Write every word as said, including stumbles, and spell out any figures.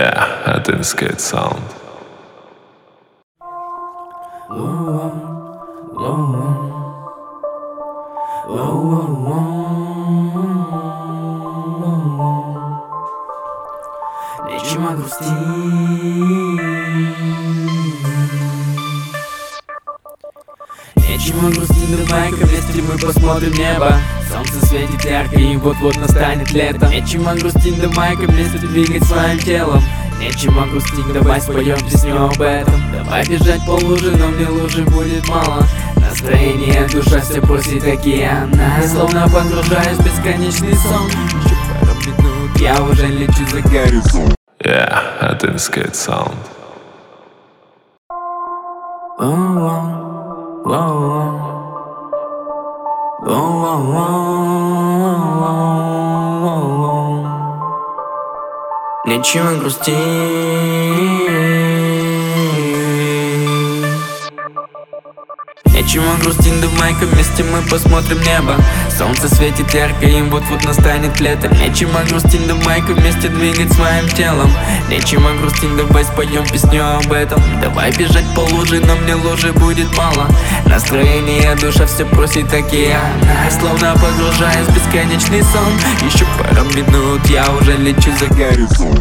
Yeah, I think it's good sound. Нечего грустить, нечего грустить, давай-ка вместе мы посмотрим небо. Солнце светит ярко и вот-вот настанет лето. Нечего грустить, давай-ка вместе двигать своим телом. Нечего грустить, давай споем песню об этом. Давай бежать по луже, но мне лужи будет мало. Настроение, душа все просит океана. И словно погружаюсь в бесконечный сон. Еще пару минут, я уже лечу за горизонт. Yeah, I think it's good sound. Нечего грустить, нечего грустить, давай-ка вместе мы посмотрим небо. Солнце светит ярко и вот-вот настанет лето. Нечего грустить, давай-ка вместе двигать своим телом. Нечего грустить, давай споем песню об этом. Давай бежать по луже, но мне лужи будет мало. Настроение, душа все просит океана. Словно погружаясь в бесконечный сон. Еще пару минут, я уже лечу за горизонт.